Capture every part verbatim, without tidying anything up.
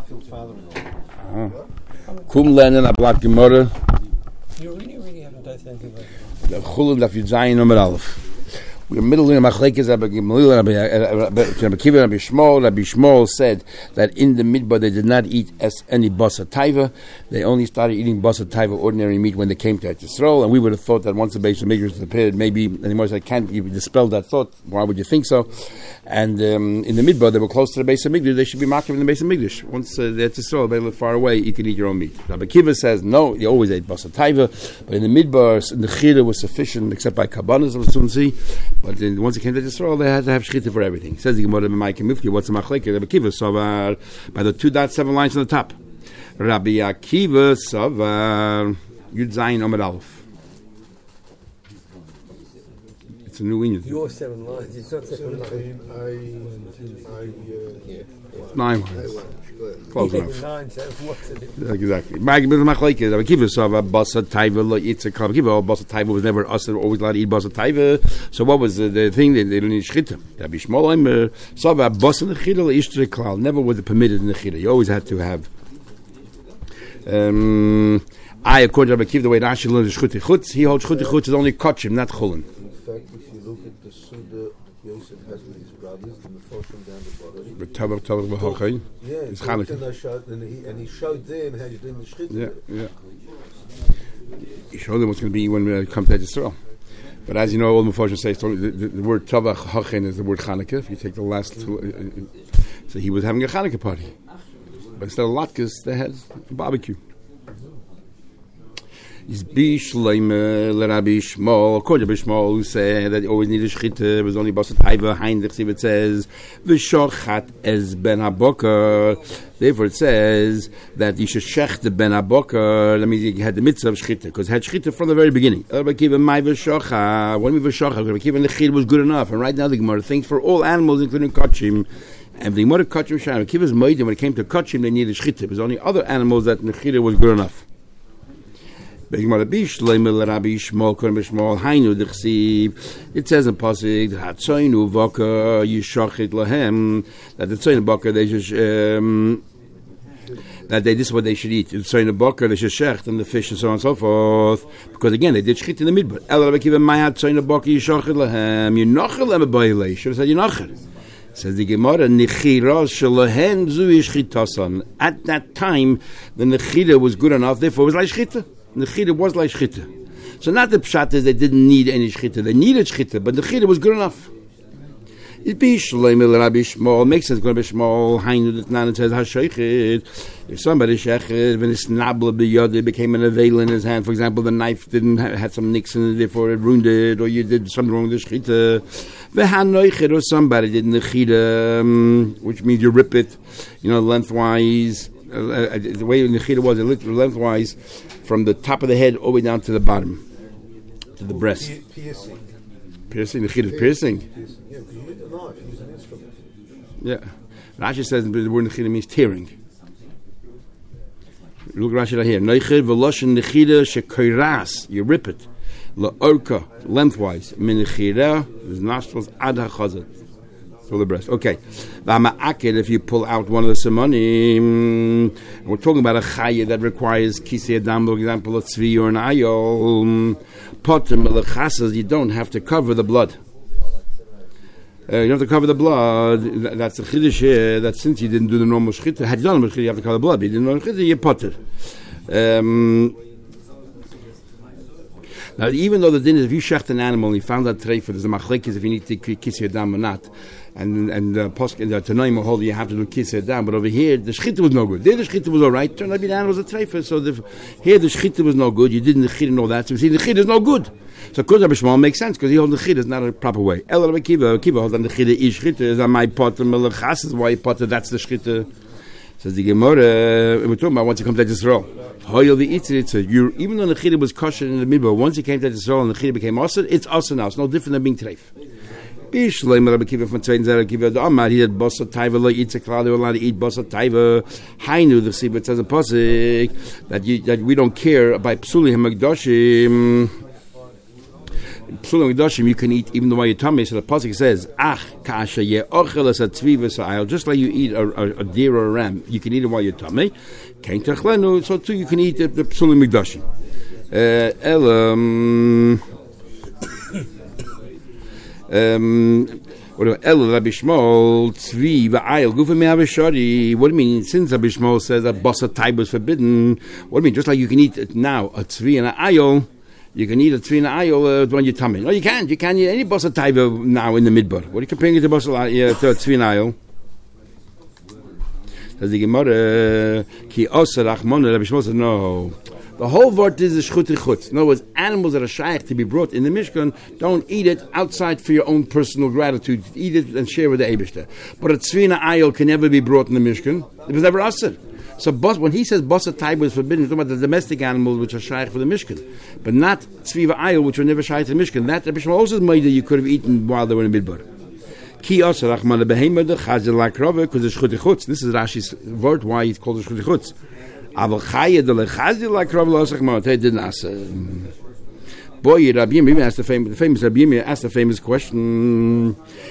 Garfield's father-in-law. Kum lernen a black gemara. You really, really haven't done anything about The chulun daf Yudzayin number Aleph. We're middle in machlekes. Rabbi Gamliel, Rabbi Kiva, Rabbi Shmuel. Rabbi Shmuel said that in the midbar they did not eat as any basar taiva. They only started eating basar taiva, ordinary meat, when they came to Eretz Yisrael. And we would have thought that once the base of Mikdash was prepared, maybe anymore. So I can't you dispel that thought. Why would you think so? And um, in the midbar, they were close to the base of Mikdash. They should be marked in the base of Mikdash. Once uh, the Eretz Yisrael, they live far away, you can eat your own meat. Rabbi Kiva says no, you always ate basar taiva, but in the midbar, the chira was sufficient, except by kabbanas, we'll soon see. But then once it came to Yisrael, they had to have shchita for everything. Says the Gemara B'Mai Mufti, what's the machlekes? Rabbi Kiva savar by the two dot seven lines on the top. Rabbi Akiva savar Yud Zayin Amud Aleph. It's a new Indian. your seven lines. It's not seven lines. Nine lines. Close enough. Nine, seven, what's it? Exactly. Rabbi Akiva savar basar taiva lo yitzak. Rabbi Akiva, basar taiva was never us. They were always allowed to eat basar taiva. So what was the, the thing? They, they didn't eat shchita. Rabbi Shmuel savar basar nechira lo yishtre klal. Never was it permitted in the nechira. You always had to have. Um, I, according to Rabbi Akiva, the way Rashi learned the shchuti chutz, he holds shchuti chutz is only kachim, not chulin. In fact, if you look at the Suda Yosef has with his brothers, the Mefoshim down the bottom. But Tavach Tavach B'Hachai. Yeah, it's so Chanukah. then I showed, and, he, and he showed them how you're doing the shchita. Yeah, yeah. He showed them what's going to be when we come to Israel. But as you know, all the Mefoshim say, the, the, the word Tavach Hachen is the word Chanukah. If you take the last two, uh, so he was having a Chanukah party. But instead of latkes, they had a barbecue. Is Bishleim Rabbi Shmuel, according to Shmuel, who said that you always needed shchita. It was only basar taiva. Heinrich, it says v'shochat es ben habokar. Therefore, it says that you should shech the ben habokar. That means you had the mitzvah of shchita, because it had shchita from the very beginning. Rabbi Kiva my v'shochat. When we v'shochat, Rabbi Kiva nechid was good enough. And right now the Gemara thinks for all animals, including kachim. And the Gemara kachim shana. Rabbi Kiva's moedim, when it came to kachim, they needed shchita. It was only other animals that nechid was good enough. It says in pasuk Hatzoinu Vaka Yishachit Lahem that the Tzoyin Baka they should um, that they this is what they should eat. The Tzoyin Baka they should shecht and the fish and so on and so forth. Because again they did shchit in the midbar. El Rabbi Kiva Maya Tzoyin Baka Yishachit Lahem Yinachel Lem Ba'ilei. Should have said Yinachel. Says the Gemara, Nechira Shalahen Zu Yishchitasan. At that time, the Nechira was good enough. Therefore, it was like shchita. Nechira was like shchita. So not the pshat is they didn't need any shchita. They needed shchita, but the nechira was good enough. It be shleimel Rabbi Shmuel makes sense. Rabbi Shmuel Hainu that nan says hashaychid. If somebody shechid when it's nabla biyad, it became an avail in his hand. For example, the knife didn't have, had some nicks in it, therefore it ruined it, or you did something wrong with the shchita. V'hanoichid or somebody did nechira, um, which means you rip it, you know, lengthwise. Uh, uh, the way the nechira was, it literally lengthwise from the top of the head all the way down to the bottom, to the breast. Piercing. Piercing, nechira is piercing. Piercing. Yeah, because you need a knife, use an instrument. Yeah. Rashi says the word nechira means tearing. Look Rashi right here. Neichir v'loshen nechira shekoiras. You rip it. La'orka, lengthwise. Min nechira, his nostrils, ad ha'chazat. So the breast. Okay. If you pull out one of the simonim, we're talking about a chaya that requires kisei adam, for example, a tzvi or an ayol. Potem melechasas, you don't have to cover the blood. Uh, you don't have to cover the blood. That's the chiddush here. That since you didn't do the normal shchita, had you done the shchita, you have to cover the blood. But you didn't know the shchita, you potter. Um, now, even though the din is if you shecht an animal and you found that treifa, there's a machlekes if you need to kisei adam or not. And and the posk and the Tanaim hold you have to do kisei adam, but over here the shchita was no good. There the shchita was all right. Turned out the animal was a treifa, so the, here the shchita was no good. You didn't the chid and all that. So you see the chid is no good. So because Rabbi Shmuel makes sense because he holds the chid is not a proper way. El Rabbi Kiva, Kiva holds that the chid is shchita is on my potter melechas is why you potter. That's the shchita. Says the Gemara. We're talking about once you come to Yisrael. Hoyel the itzitza. You even though the chid was kosher in the middle, once you came to Yisrael and the chid became asur, it's asur now. It's no different than being treif. Bishleim Rabbi Kiva from Tzvein Zera Kiva the Amar he had basar taiva lo yitzak klal. They were allowed to eat basar taiva. Hainu the Sibit says a pasuk that you that we don't care about psuli hamagdashim. Psulim Midoshim, you can eat even the way your tummy. So the pasuk says, "Ach kasha ye ochel es atzviva sa'ayil." Just like you eat a, a, a deer or a ram, you can eat it while your tummy. Kein techlenu, so too you can eat the, the Psulim Midoshim. Elam, um, what El Rabbi Shmuel tzvi va'ayil gufa me'avishari. What do you mean? Since Rabbi Shmuel says that basa taib was forbidden, what do you mean? Just like you can eat it now a tzvi and an ayil. You can eat a tzvi and ayil uh, on your tummy. No, you can't. You can't eat any basa taiva now in the midbar. What are you comparing it to basa uh, to tzvi and ayil? Says the Gemara, ki osa rachmona. Rabbi Shmuel says no. The whole word is the shchut chutz. In other words, animals that are shaykh to be brought in the Mishkan, don't eat it outside for your own personal gratitude. Eat it and share with the Eibishter. But a tzvi and ayil can never be brought in the Mishkan. It was never usher. So when he says basa taib was forbidden, he's talking about the domestic animals which are shaykh for the Mishkan, but not tzvi v'ayil which were never shaykh to the Mishkan. That Rabbi Shmuel also made that you could have eaten while they were in the midbar. Ki asar achman behema de chazel lakrove because the shchut chutz. This is Rashi's word why it's called the shchut chutz. Aval chaye de lechazel lakrove lo asach mot. He didn't ask. Boy, Rabbi Yirmiyah asked the famous, the famous Rabbi Yirmiyah asked the famous question: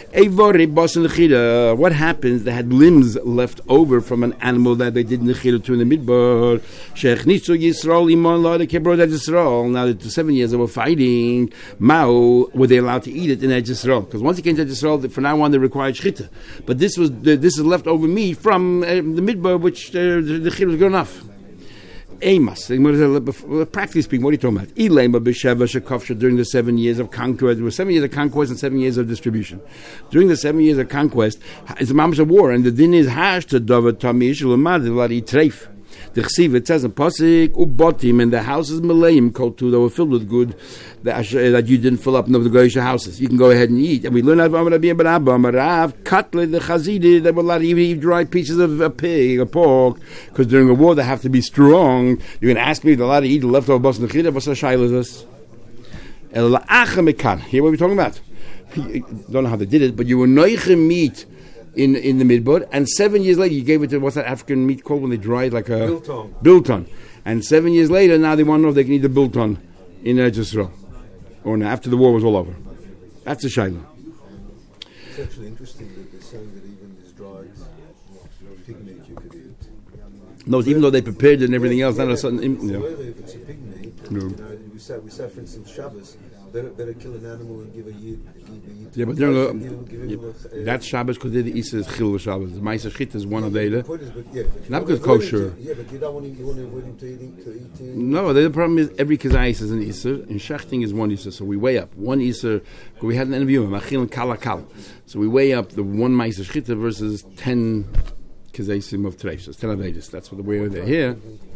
what happens? They had limbs left over from an animal that they did nechila to in the midbar. Shechnisu Yisrael iman la they brought Eretz Yisrael. Now that the seven years they were fighting, Mao were they allowed to eat it in Eretz Yisrael? Because once it came to Eretz Yisrael, from now on they required shchita. But this was the, this is left over meat from uh, the midbar, which uh, the nechila was good enough. Amos, practically speaking, what are you talking about? During the seven years of conquest, there were seven years of conquest and seven years of distribution. During the seven years of conquest, it's a mamash of war, and the din is hash to David Tamish Lamad Lari Treif. The chsiv it says in pasuk ubotim, and the houses malayim kol tu that were filled with good that, that you didn't fill up in the goyish houses. You can go ahead and eat. And we learn out of Amar Rabbi Abba Amarav cutlet the chazidi that were allowed to even eat dry pieces of a pig, a pork, because during a war they have to be strong. You're going to ask me to allowed to eat the leftover bas nechida? What's the shayla is this? El la'acha mekan. Here what we're talking about. Don't know how they did it, but you were noichem meat in in the midbar, and seven years later you gave it to what's that African meat called when they dry it like a bilton. bilton. And seven years later now they want to know if they can eat the bilton in Eretz Yisrael or now, after the war was all over. That's a shayla. It's actually interesting that they're saying that even this dried pig meat you could eat. No, even though they prepared it and everything else, yeah, not a sudden. Im- You know. if it's a pig meat, No. you know, we say we say for instance Shabbos, better better kill an animal and give a yid. Yeah, but during the, give, give yeah, him a, uh, that's Shabbos because the Easter is Chil Shabbos. The Ma'aser Chit is one of the the. point is, but yeah, but you Not wanna because avoid kosher. him to- Yeah, but you don't want him. You want to avoid him to eating to eating. No, the problem is every kazayis is an Easter, and shachting is one Easter. So we weigh up one Easter. We had an interview with Machil and Kalakal. So we weigh up the one Ma'aser Chita versus ten kazayim of Treif. So it's ten Avedis. That's what the way they're here.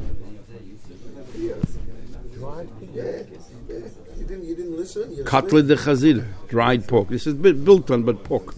Yeah. Yeah. You didn't. You didn't listen. You Cutlet de Chazir, dried pork. This is built on, but pork.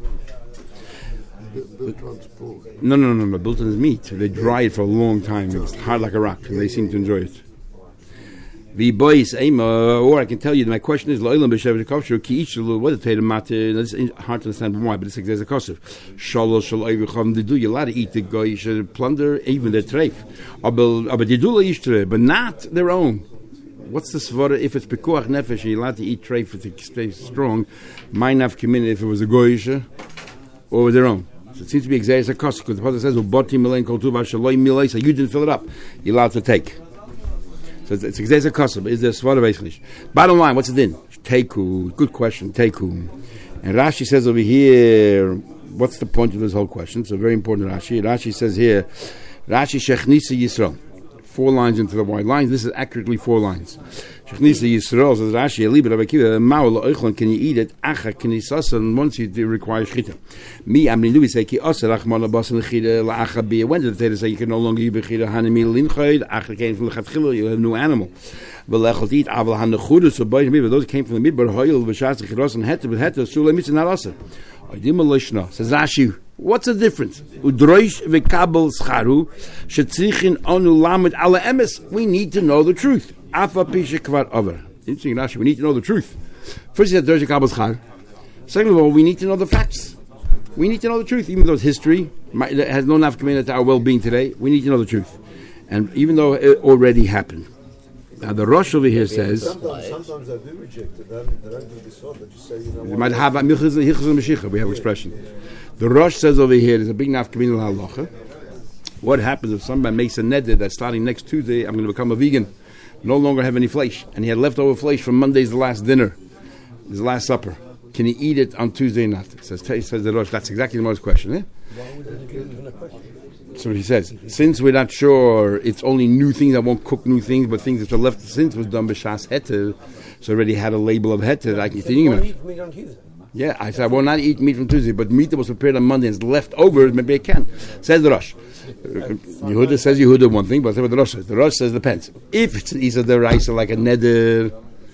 Bilton's pork. No, no, no, no. Bilton is meat. They dry it for a long time. It's hard like a rock, and they seem to enjoy it. The boys, or I can tell you, my question is, what is the Tatum matter? It's hard to understand why, but it's like there's a kosher. Shalosh, shalosh, they do you allowed to eat the guy, you should plunder even the treif. But they do but not their own. What's the svara? If it's pekuach nefesh, you're allowed to eat treif if it stays strong. Might not come in if it was a goyisha or their own. So it seems to be exactly a kosher because the pasuk says, "Uboti milen kol tuva shaloi milei." So you didn't fill it up. You're allowed to take. So it's, it's exactly a kosher. But is there svara basically? Bottom line, what's it in? Teku. Good question. Teku. And Rashi says over here, what's the point of this whole question? It's a very important Rashi. Rashi says here, Rashi shechnisa Yisrael. Four lines into the white lines. This is accurately four lines. Shechnisa Yisrael says Rashi, Eliba Rabbi Akiva, Ma'ul Oichlon, can you eat it? Acha, can you sasa, and once you do require shchita. Me, Amni Lui say, Ki Asa, Rachman Abbas, and Chida, La'acha Bia. When did the Torah say you can no longer eat Bechida, Hanami Linchoid, Acha came from the Chatchila, you have a new animal. Velechot eat, Aval Hanachuda, so by me, but those came from the Midbar, Hoyel, Vashas, Chiros, and Heta, but Heta, Sula Mitzah, not Asa. Oidim Lishna, says Rashi, what's the difference? Udroish v'kabel scharu shetzichin onu lamed ala emes. We need to know the truth. Afa pisha kvar over. Interesting, Rashi. We need to know the truth. First, he said droish v'kabel schar. Second of all, we need to know the facts. We need to know the truth, even though it's history. It has no nafkamina to our well-being today. We need to know the truth, and even though it already happened. Now the Rosh over here says Sometimes, sometimes they do reject it. They don't, they don't do this one. They just say, you know you what? might have Milchus and Mashiach. We have expression. The Rosh says over here there's a big nafkamina halacha. What happens if somebody makes a neder that starting next Tuesday I'm going to become a vegan, no longer have any flesh, and he had leftover flesh from Monday's last dinner, his last supper? Can he eat it on Tuesday night? Says says the Rosh. That's exactly the most question. Eh? Why would it be even a question? So he says, since we're not sure, it's only new things. I won't cook new things, but things that are left since was done b'shas heter, so already had a label of heter. I can continue. Why eat meat on Tuesday? Yeah, I said I will not eat meat from Tuesday, but meat that was prepared on Monday and is left over, maybe I can. Says the Rosh. Yehuda says Yehuda one thing, but that's what the Rosh says. The Rosh says depends. If it's an Isa deraisa like a neder,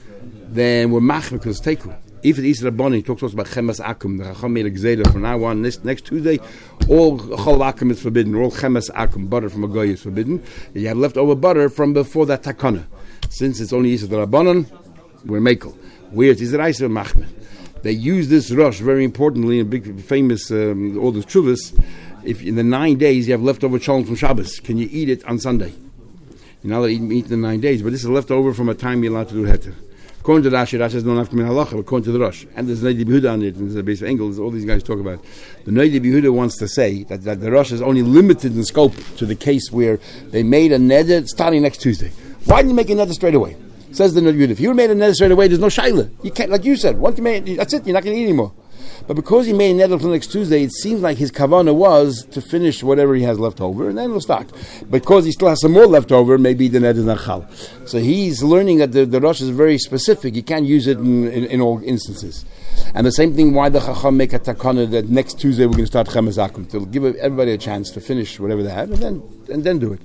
then we're machmer because it's teku. If it's Isa Rabboni, he talks to us about chemes akum. The Chacham made a gzeda from now on. Next, next Tuesday, all chol akum is forbidden. All chemes akum, butter from a goy is forbidden. You have leftover butter from before that takana. Since it's only Isa Rabbanon, we're mekel. Where it's Isa deraisa, machmer. They use this rush very importantly in big famous um, all the chuvas. If in the nine days you have leftover cholent from Shabbos, can you eat it on Sunday? You're not allowed to eat meat in the nine days, but this is leftover from a time you're allowed to do heter. According to the Rashi, Rashi says don't have to mean halacha, but according to the Rosh, and there's Noda B'Yehuda on it, and there's a base of angles. All these guys talk about. The Noda B'Yehuda wants to say that, that the Rosh is only limited in scope to the case where they made a neder starting next Tuesday. Why didn't you make a neder straight away? Says the Noda B'Yehuda, if you made a neder straight away, there's no shaila. You can't, like you said, once you made, that's it. You're not going to eat anymore. But because he made a neder until next Tuesday, it seems like his kavanah was to finish whatever he has left over, and then he'll start. Because he still has some more left over, maybe the neder is not chal. So he's learning that the, the Rosh is very specific. You can't use it in, in, in all instances. And the same thing, why the Chacham make a takana that next Tuesday we're going to start chemes akum, to give everybody a chance to finish whatever they have, and then and then do it.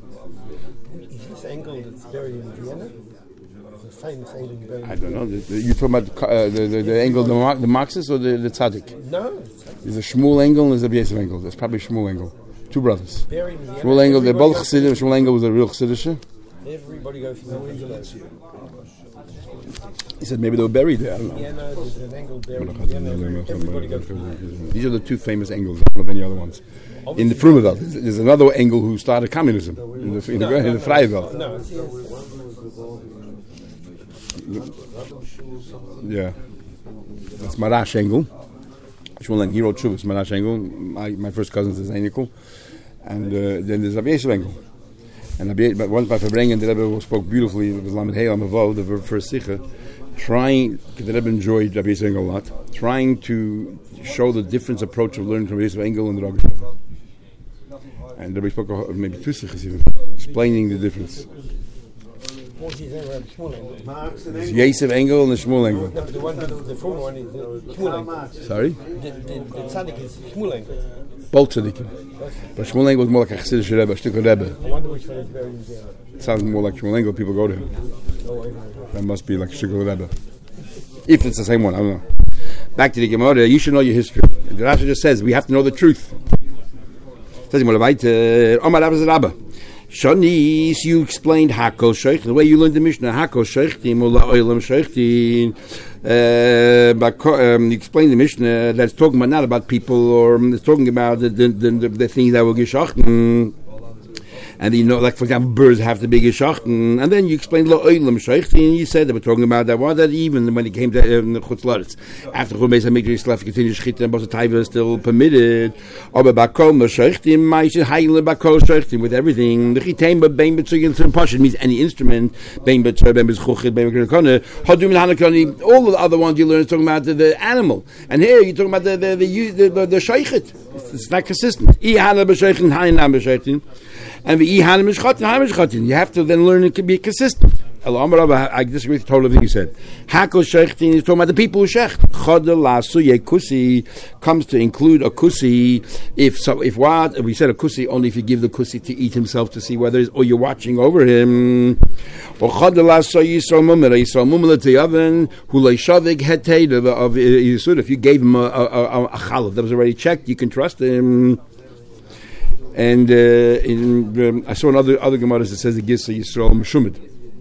Is this angle that's buried in Vienna? It's a famous angle buried in I don't know. The, the, you talking about uh, the, the, the angle, the, Mar- the Marxist or the, the Tzaddik? No. There's a Shmuel Engel and there's a Yosef Engel. That's probably Shmuel Engel. Two brothers. Buried in Vienna. Shmuel Engel, they're Everybody both goes Chassidim. Shmuel Engel was a real Chassidish. to- Everybody goes to the window. He said maybe they were buried there. I don't know. Yeah, no, there's an angle buried in Vienna. Everybody goes to the These are the two famous Engels. I don't know of any other ones. In the Frumaveld, there's, there's another Engel who started communism in the in the, in the Freie Welt. No, it's Yeah, that's Marash Engel. Shmuel Engel, he wrote Shuvas. Marash Engel. My, my first cousin is Einikul, and uh, then there's Rabbi Yosef Engel. And Rabbi, but once by Verbrengen, the Rebbe spoke beautifully. It was Lamed Hey Amavol, the first Sikha, trying. The Rebbe enjoyed Rabbi Yosef Engel a lot, trying to show the different approach of learning from Rabbi Yosef Engel and the Rosh. And Rebbe spoke of maybe two Sikhs even, explaining the difference. What's his name? Rabbi Shmuel Engel. Marx and It's Engels. Yosef Engel and the Shmuel Engel. No, the one, the, the former one is uh, Shmuel Engel. Sorry? The, the, the tzaddik is Shmuel Engel. Both tzaddikim. But Shmuel Engel was more like a Chassidish Rebbe, a Shtickle Rebbe. I wonder which one is buried in Vienna. It sounds more like Shmuel Engel. People go to him. Oh, wait a minute. That must be like Shtickle Rebbe. If it's the same one, I don't know. Back to the Gemara, you should know your history. The Rashi just says we have to know the truth. Says Gemara, right? Omar Rabba Rabba. Shanis, you explained Hakol Sheikh, the way you learned the Mishnah, Hakol Sheikh, Mula Oilam Sheikh, you explained the Mishnah that's talking about not about people, or um, it's talking about the, the, the, the things that will geschachten. And you know, like for example, birds have to be geschachten. And then you explained Lo Oilam Sheikh, and you said they were talking about that one, that even when it came to um, Chutz Laretz, after Chumei Samikri left, continued Shchita, and Bosa Taiva is still permitted. Aber Bakol Sheikh, Maisha Heile Bakol Sheikh, with everything. The Chitain, but Bein Betzugin to Pasha means any instrument. Bein Betzer, Bein Bezchuchit, Bein Bekrakone, Hadum Hanakoni, all the other ones you learn is talking about the, the animal. And here you're talking about the the the the, the, the Sheikhit. It's, it's not consistent. I Hanel B'Sheichin, Hainam B'Sheichin. And the Ihanim Mishchatin, Haim Mishchatin. You have to then learn it can be consistent. I disagree with the total thing you said. Hakol Shechtin is talking about the people who shecht. Chodel Lasu Kusi comes to include a kusi. If so, if what we said a kusi only if you give the kusi to eat himself to see whether or you're watching over him. Or Chodel Lasu Yisrael Mumela Yisrael Mumela to Yavan Hulei Shavig Hetei of Yisud. If you gave him a a, a, a chalav that was already checked, you can trust him. And uh, in, um, I saw another other Gemaras that says it gives a Yisrael Meshumid.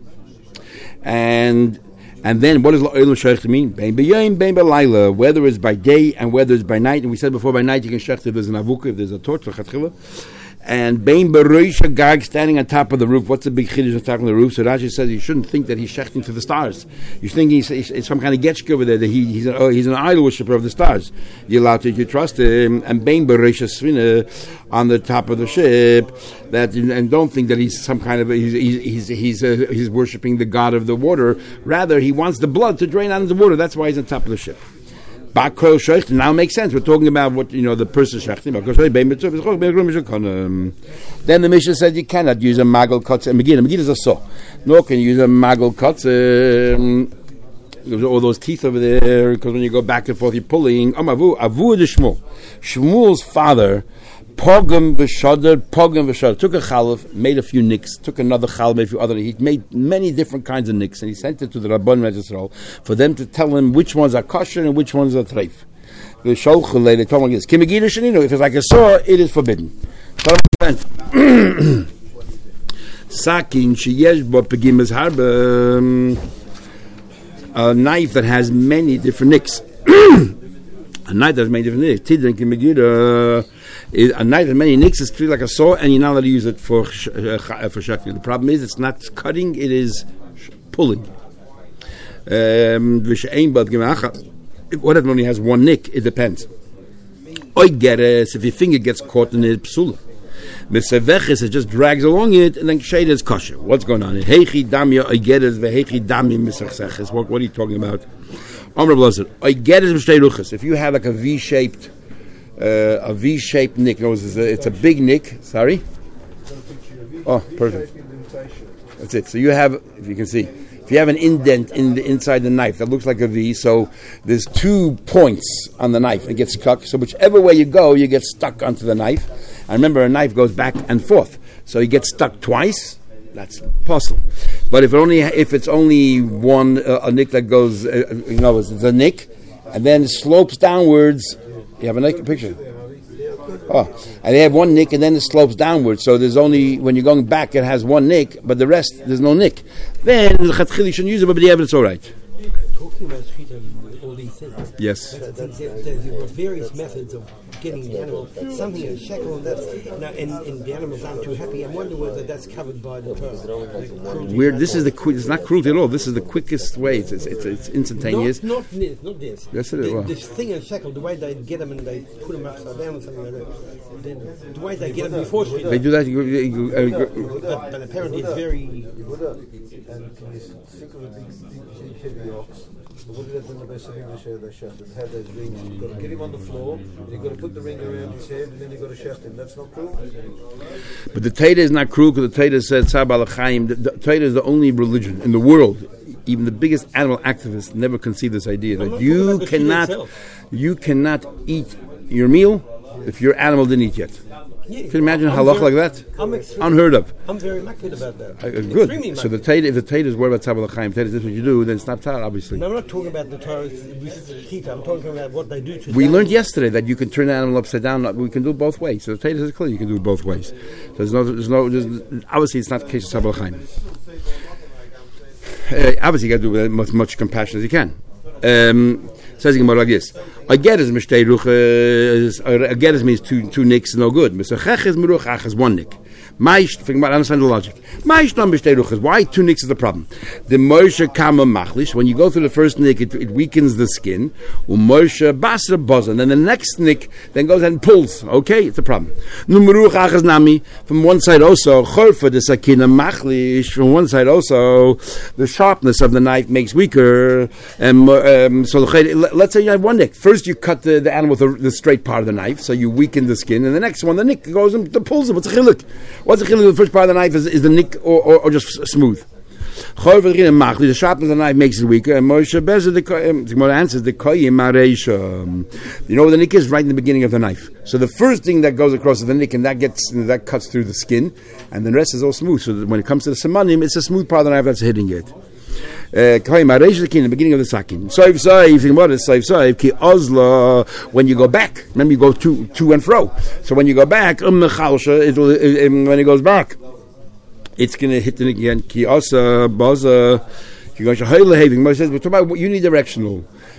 And and then what does La'olam Sheikh mean? Bein b'yayim, bein b'layla. Whether it's by day and whether it's by night. And we said before by night you can sheikh if there's an avukah, if there's a torch, a chatchila. And Bein Beroisha Gag standing on top of the roof. What's the big chiddush on top of the roof? So Rashi says you shouldn't think that he's shechting to the stars. You think he's, he's some kind of getchke over there, that he, he's, an, oh, he's an idol worshiper of the stars. You're allowed to, you trust him. And Bein Beroisha Svina on the top of the ship. That And don't think that he's some kind of, he's he's he's, he's, uh, he's worshipping the god of the water. Rather, he wants the blood to drain out of the water. That's why he's on top of the ship. Bakro shechting now makes sense. We're talking about what, you know, the person shechting. Then the Mishnah said you cannot use a magel kotz and Megillah. Megillah is a saw. Nor can you use a magel kotz. Um, all those teeth over there, because when you go back and forth, you're pulling. Am avu avu de Shmuel. Shmuel's father, pogam v'shader, pogam v'shader, took a chalif, made a few nicks, took another chalif, made a few other. He made many different kinds of nicks, and he sent it to the Rabban Yisrael for them to tell him which ones are kosher and which ones are treif. The sholchule, they told him like this: Kimegillah sheninu. If it's like a saw, it is forbidden. Sakin sheyesh bo pegimas harba. A knife that has many different nicks. A knife that has many different nicks. Tidrin Kimegillah. A knife that has many nicks is treated like a saw, and you're not allowed to use it for sh- uh, for shechting. The problem is it's not cutting; it is sh- pulling. Um, what if it only has one nick? It depends. If your finger gets caught in it, psula. Mesevechis, it just drags along it, and then shade is kosher. What's going on? Heichi damya oigeres vehechi damya misachseches. What what are you talking about? Amr Blazer, oigeres b'shtei ruchas. If you have like a V-shaped, uh, a V-shaped nick, no, it's a, it's a big nick. Sorry. Oh, perfect. That's it. So you have, if you can see, if you have an indent in the inside the knife that looks like a V, so there's two points on the knife. It gets stuck. So whichever way you go, you get stuck onto the knife. And remember, a knife goes back and forth, so you get stuck twice. That's possible. But if it only if it's only one uh, a nick that goes, uh, you know, it's a nick, and then slopes downwards. You have a nick picture. Oh, and they have one nick, and then it slopes downwards. So there's only when you're going back, it has one nick, but the rest there's no nick. Then the chatchili shouldn't use it, but the evidence all right. Talking about shechita, all these things. Yes. There, there, there were various methods of getting the animal something in a shekel, and that's now, and, and the animals aren't too happy. I wonder whether that's covered by the Torah. Where this is the quick, it's not cruelty at all. This is the quickest way. It's it's, it's, it's instantaneous. Not, not this, not this. Yes, it is. The, Well. This thing in a shekel, the way they get them and they put them upside down or something like that. The, the way they get them before shechita. They do that. You, you, you, uh, you, but, but apparently it's very. And can you think of a big, big, big heavy ox? What did in the best of English hair they shaft and had those rings? You've got to get him on the floor, and you've got to put the ring around his head, and then you've got to shaft him. That's not cruel. But the Torah is not cruel because the Torah said Tzar B'Alachaim. The, the Torah is the only religion in the world. Even the biggest animal activists never conceived this idea that you cannot, you cannot eat your meal if your animal didn't eat yet. Yeah, Can you imagine I'm halach very, like that? I'm Unheard of. I'm very lucky about that. Uh, good. Extremely So the lucky. Torah, if the Torah is worried about Tzar B'Alachaim, Torah is this what you do, then it's not Torah, obviously. No, I'm not talking about the Torah with shechita. I'm talking about what they do to. We them. learned yesterday that you can turn an animal upside down. We can do it both ways. So the Torah is clear. You can do it both ways. So there's no, there's no. There's, obviously, it's not the case of Tzar B'Alachaim. Uh, obviously, you got to do it with as much compassion as you can. Um, says Gemara like this: I get as mishtei ruchas. I get as means two two nicks, no good. Misachach is meruchach is one nick. Maish, think about understand the logic. Maish non mishtei ruchas. Why two nicks is the problem? The Moshe kama machlish. When you go through the first nick, it, it weakens the skin. Umoshe basra bozan. Then the next nick then goes and pulls. Okay, it's a problem. Numruchach is nami. From one side also chorfa the sakina machlish. From one side also the sharpness of the knife makes weaker. And um, so let's say you have one nick. First you cut the, the animal with the, the straight part of the knife, so you weaken the skin, and the next one the nick goes and the pulls it. What's the chiluk? What's the chiluk? The first part of the knife is, is the nick or, or, or just smooth. The sharpness of the knife makes it weaker. And Moshe Bezer, the Gemara answers, the koyim areisha. You know where the nick is? Right in the beginning of the knife. So the first thing that goes across is the nick, and that gets that cuts through the skin, and the rest is all smooth. So that when it comes to the samanim, it's a smooth part of the knife that's hitting it. Koyim areisha the kin, the beginning of the sakin. Soif soif, think about it. Soif soif ki ozla. When you go back, remember you go to to and fro. So when you go back, um mechalsha, it'll when it goes back, it's going to hit the nick again. Ki asa baza. You're going to having. Moshe says, we're talking about unidirectional.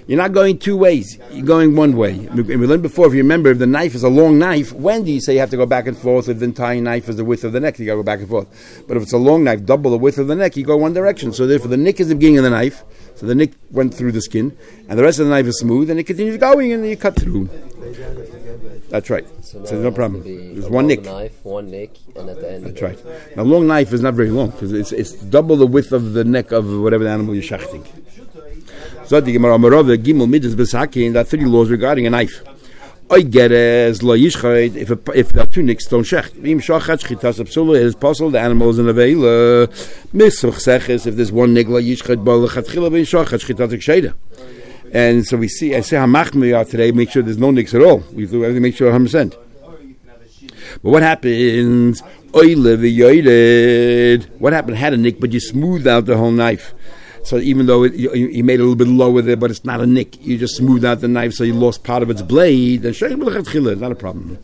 You're not going two ways. You're going one way. We learned before, if you remember, if the knife is a long knife, when do you say you have to go back and forth? If the entire knife is the width of the neck, you got to go back and forth. But if it's a long knife, double the width of the neck, you go one direction. So therefore, the nick is the beginning of the knife. So the nick went through the skin, and the rest of the knife is smooth, and it continues going, and then you cut through. That's right. So, so there's no problem. There's one nick. Knife, one nick, and at the end. That's right. Now, long knife is not very long because it's it's double the width of the neck of whatever the animal you're shachting. So the Gemara Amarava Gimel Midas Besaki, and that three laws regarding a knife. I get as lo yishchayt if a, if the two nicks don't shecht. Im shachat shchitas absula is possible the animal is in a veil. Misuch seches if there's one nick lo yishchayt bal chatchila ben shachat shchitas ksheida. And so we see, I say how machmir we are today. Make sure there's no nicks at all. We do everything. Make sure one hundred percent. But what happens? Oile v'yoyed. What happened? Had a nick, but you smoothed out the whole knife. So even though it, you, you made it a little bit lower there, but it's not a nick, you just smoothed out the knife, so you lost part of its blade. Then it's not a problem.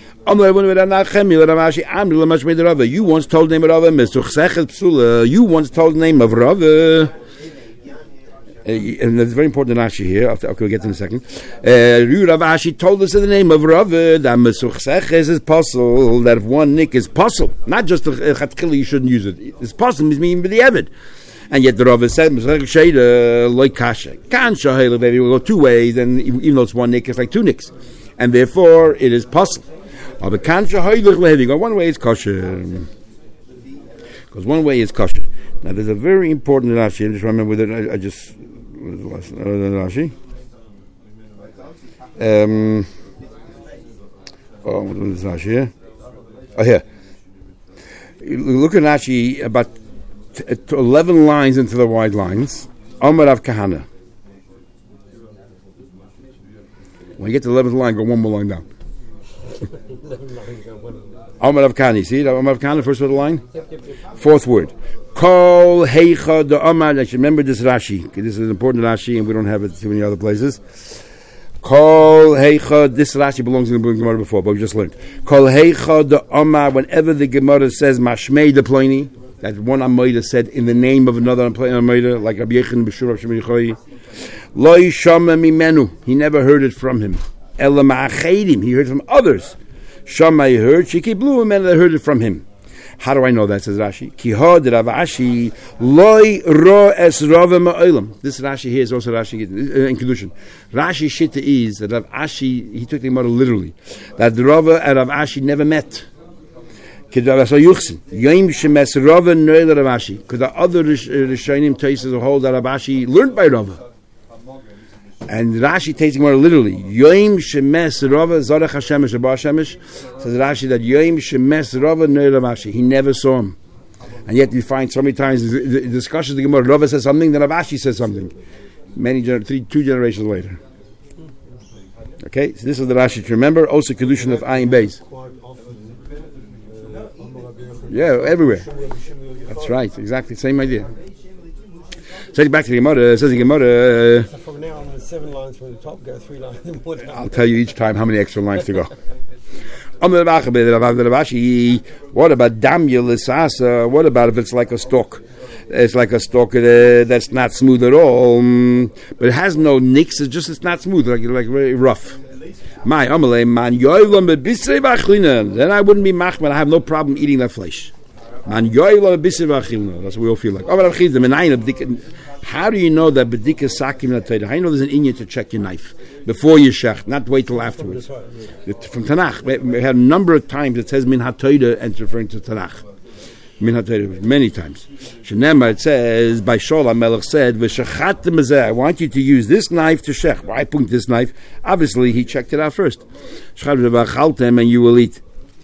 You once told the name of Rava. You once told the name of Rava. Uh, and that's very important in Rashi here. Okay, we'll get to in a second. Uh, Rav Ashi told us in the name of Rava that Mesuch Seches is possible, that if one nick is possible, not just a Chatchila, you shouldn't use it. It's possible, it means the Evid. And yet the Rava said, like kasha. Kan shahela, baby, we'll go two ways, and even though it's one nick, it's like two nicks. And therefore, it is possible. But kan shahela, go one way is kosher. Because one way is kosher. Now, there's a very important Rashi. I just remember that I, I just... What was the last Rashi? Um, oh, what was the Rashi here? Oh, here. Look at Rashi about t- t- eleven lines into the wide lines. Amar Rav Kahana. When you get to the eleventh line, go one more line down. Amar Rav Kahana. See it? Amar Rav Kahana, first word of the line? Yep, yep, yep. Fourth word. Kol heicha the Amar. I should remember this Rashi. This is an important Rashi, and we don't have it too many other places. Kol heicha. This Rashi belongs in the Gemara before, but we just learned. Kol heicha the Amar. Whenever the Gemara says Mashmei the Pliny, that one Amoida said in the name of another Amoida, like Rabbi Yechon B'Shur of Shemini Choyi. Lo yishama mimenu. He never heard it from him. Ela ma'achedim. He heard from others. Shama he heard. Shiki blew him, and they heard it from him. How do I know that, says Rashi? Ki hod Rav Ashi loy ro es Rava ma'olam. This Rashi here is also Rashi in Kedushin. Rashi shita is that Rav Ashi, he took the Gemara literally, that Rava and Rav Ashi never met. Because the other Rishonim Taisus hold that Rav Ashi learned by Rava. And Rashi takes the Gemara literally. Yoim shemes Rava zarech hashemesh abah hashemesh. Says Rashi that Yoim shemes Rava no Rav Ashi. He never saw him. And yet you find so many times the, the discussions of the Gemara, Rava says something, then Rav Ashi says something. Many, three, two generations later. Okay, so this is the Rashi to remember. Also Kedushin of Ayin Beis. Yeah, everywhere. That's right, exactly, same idea. So back to the Gemara, says the Gemara. Uh, so from now on, seven lines from the top, go three lines more down. I'll tell you each time how many extra lines to go. What about Damya Lisasa? What about if it's like a stalk? It's like a stalk uh, that's not smooth at all, um, but it has no nicks. It's just it's not smooth, like like very rough. My Amalei man then I wouldn't be machman. I have no problem eating that flesh. Man that's what we all feel like. How do you know that bedika sakim na Torah? How do you know there's an inyan to check your knife before you shech, not wait till afterwards? From Tanakh, we had a number of times it says min ha-Torah and it's referring to Tanakh. Min ha-Torah, many times. Shenema, it says, by Shaul HaMelech said, v'shechat mazeh, I want you to use this knife to shech. Why point this knife? Obviously, he checked it out first. Shechad v'achaltem, and you will eat.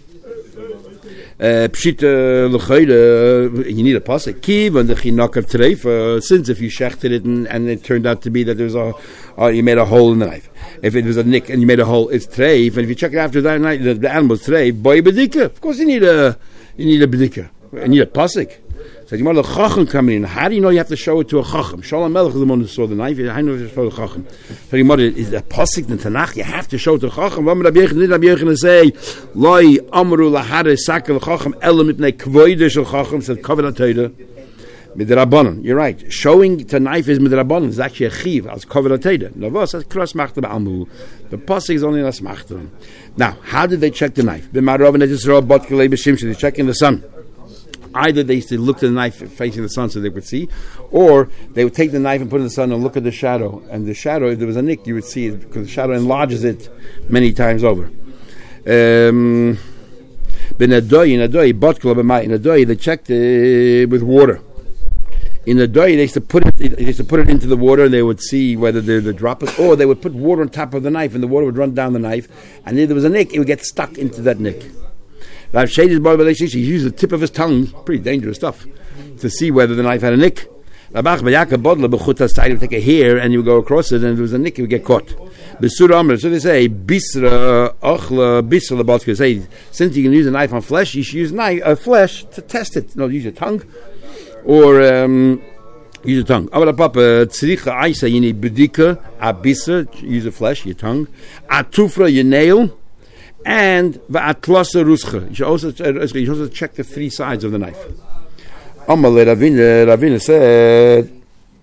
Pshita l'chayda, you need a pasuk. Kiv and the chinok of treif. Since if you shechted it and, and it turned out to be that there was a, uh, you made a hole in the knife. If it was a nick and you made a hole, it's treif. And if you check it after that night, the, the animal's treif. Boy bedika. Of course, you need a, you need a bedika. You need a pasuk. So you want the chacham coming in. How do you know you have to show it to a chacham? Shaul HaMelech is the one who saw the knife. I know you have to show the chacham. So you want is a pasuk in Tanakh. You have to show it to a chacham. What Rabbi Yechon did? Rabbi Yechon say, "Loi amru lahare sakel chacham elam ipnei kvoide shel chacham." Said cover the Torah. Midrabanan. You're right. Showing to knife is midrabanan. It's actually a chiv. As covered a teda. Navos as cross machta ba'amu. The pasuk is only as machta. Now, how did they check the knife? B'marav and Yisrael botkelei b'shimshon. They check in the sun. Either they used to look at the knife facing the sun so they would see, or they would take the knife and put it in the sun and look at the shadow. And the shadow, if there was a nick, you would see it because the shadow enlarges it many times over. Um, in a doy, in a doy, in a doy, they checked uh, with water. In the doy, they used to put it. They used to put it into the water, and they would see whether the, the drop is, or they would put water on top of the knife, and the water would run down the knife, and if there was a nick, it would get stuck into that nick. Rav Shei's boy, he used the tip of his tongue, pretty dangerous stuff, to see whether the knife had a nick. Rabach Bayaka Bodla Bechuta side would take a hair and you would go across it, and if there was a nick, you would get caught. Besura Amr, so they say, Bisra Ochla Bisra Labotka, say, since you can use a knife on flesh, you should use knife, uh, flesh to test it. No, use your tongue, or um, use your tongue. Avada Papa, Tzricha Aisa, you need Bedika, Abisa, use the flesh, your tongue, Atufra, your nail, and va'atlasa ruscha. You should also you should also check the three sides of the knife. Amalei Ravina Ravina said.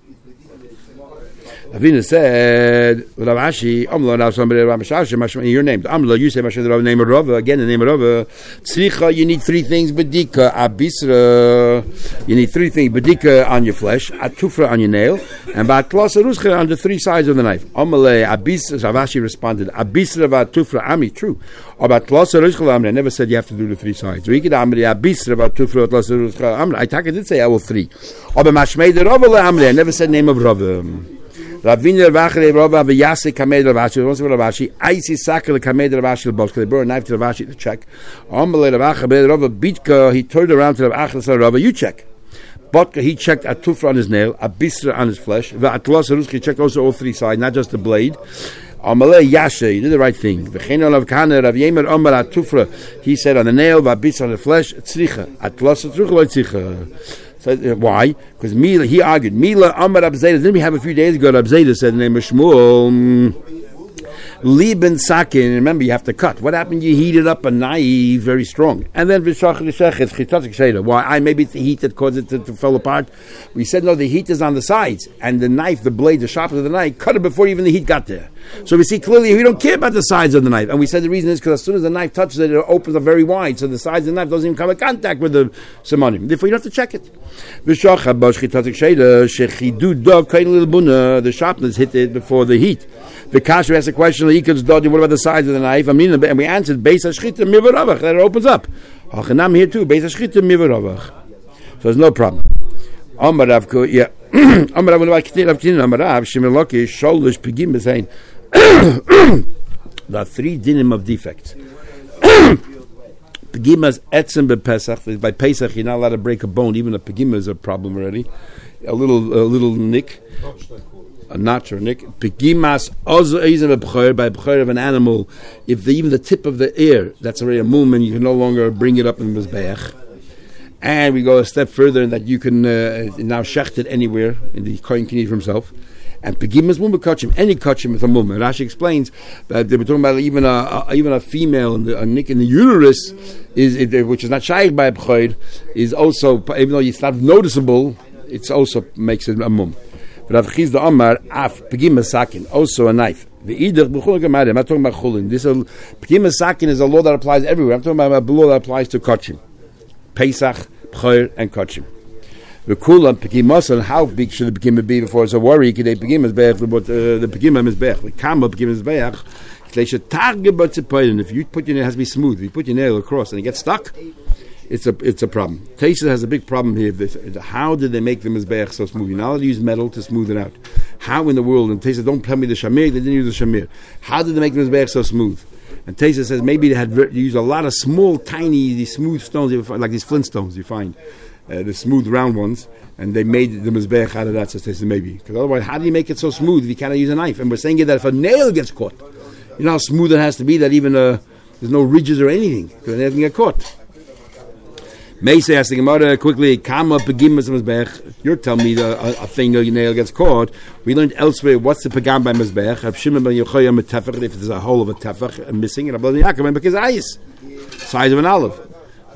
Ravina said, Rav Ashi, Amla now somebody Rav Ashi, your name. Amla, you say Mashiach the name of Rava again. The name of Rava. Tzricha, you need three things. Bedika, abisra, you need three things. Bedika on your flesh, atufra on your nail, and va'atlasa ruscha on the three sides of the knife. Amalei abisra. Rav Ashi responded, abisra va'atufra ami. True. Abatlasa ruscha amri. I never said you have to do the three sides. Rikid amri abisra va'atufra atlasa ruscha amri. I take it did say I will three. Abamashmei the Rava amri. I never said name of Rava. Ravina Vachre Rava Vyase Kamed Ravashi, also Ravashi, Icy Sakal Kamed Ravashi, Bosk, they brought a knife to Ravashi to check. Omele Ravacha, Rava Bitka, he turned around to Ravacha, Rava, you check. Botka, he checked a tufra on his nail, a bisra on his flesh, Vatlos Ruski, he checked also all three sides, not just the blade. Omele Yashe, he did the right thing. Vecheno of Kana, Rav Yemer Omar Atufra, he said on the nail, Vabis on the flesh, Tzricha, Atlos Ruchlo Tzricha. So, uh, why? Because Mila, he argued, Mila Amar Abzeda, didn't we have a few days ago, Abzeda said the name of Shmuel, Liben Sakin, remember you have to cut. What happened? You heated up a knife very strong. And then why? I maybe it's the heat that caused it to, to fall apart. We said no, the heat is on the sides. And the knife, the blade, the sharp of the knife, cut it before even the heat got there. So we see clearly we don't care about the sides of the knife. And we said the reason is because as soon as the knife touches it, it opens up very wide. So the sides of the knife doesn't even come in contact with the simonim. Therefore you don't have to check it. The sharpness hit it before the heat. The kasher asked a question, what about the sides of the knife? I mean, and we answered, Beis HaShchita Mivaravach, that it opens up. Hachanam here too, Beis HaShchita Mivaravach. So there's no problem. Amar Rav, yeah. Amar Rav, Amar Rav, Shemeloki, Sholish, Pegim, saying, there are three dinim of defects. Pegimas etzem bepesach. By Pesach, you're not allowed to break a bone. Even a pegima is a problem already. A little, a little nick. A notch or a nick. Pegimas ozo eizem b'bchor, by b'chor of an animal. If the, even the tip of the ear, that's already a movement, you can no longer bring it up in the mizbeach. And we go a step further in that you can uh, now shecht it anywhere in the kohen can eat for himself. And pegimas mum kachim, any kachim with a mum. Rashi explains that they were talking about even a, a even a female, in the, a nick in the uterus, is it, which is not shaykh by a b'chor, is also, even though it's not noticeable, it also makes it a mum. Rav Chizda Omar, af, pegima sakin, also a knife. The idach, b'chol gemarim, I'm not talking about chulin. This pegima sakin is a law that applies everywhere. I'm talking about a law that applies to kachim. Pesach, b'chor, and kachim. The kulam pegimas, and how big should the pegima be before it's a worry? Kidei pegima mizbeach, but the pegima mizbeach, the kama pegima mizbeach, they should target but tzipoyin. If you put your nail, it has to be smooth. If you put your nail across and it gets stuck, it's a it's a problem. Taisa has a big problem here. This, how did they make the mizbeach so smooth? You're not allowed to use metal to smooth it out. How in the world? And Taisa, don't tell me the shamir. They didn't use the shamir. How did they make the mizbeach so smooth? And Taisa says maybe they had ver- used a lot of small, tiny, these smooth stones, you find, like these flint stones. You find uh, the smooth round ones, and they made the mizbeach out of that. So Taisa maybe, because otherwise, how do you make it so smooth if you cannot use a knife? And we're saying that if a nail gets caught, you know how smooth it has to be that even uh, there's no ridges or anything because it doesn't get caught. May say, asking Gemara quickly, Kama Pegimas Mizbech. You're telling me that a, a finger your nail gets caught. We learned elsewhere what's the Pegam by Mizbech. Rab Shimon ben Yochai Metefach, if there's a hole of a tefach missing, and Rabbi Yaakov ben Bekez Ayis, size of an olive.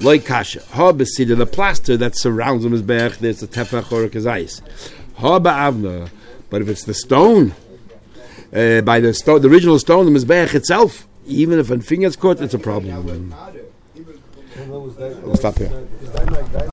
Like kasha. Ha besida, the plaster that surrounds the mizbeach, there's a tefach or a kazais. Ha ba'avna. But if it's the stone, uh, by the stone, the original stone, the mizbeach itself, even if a finger's cut, it's a problem. Stop here.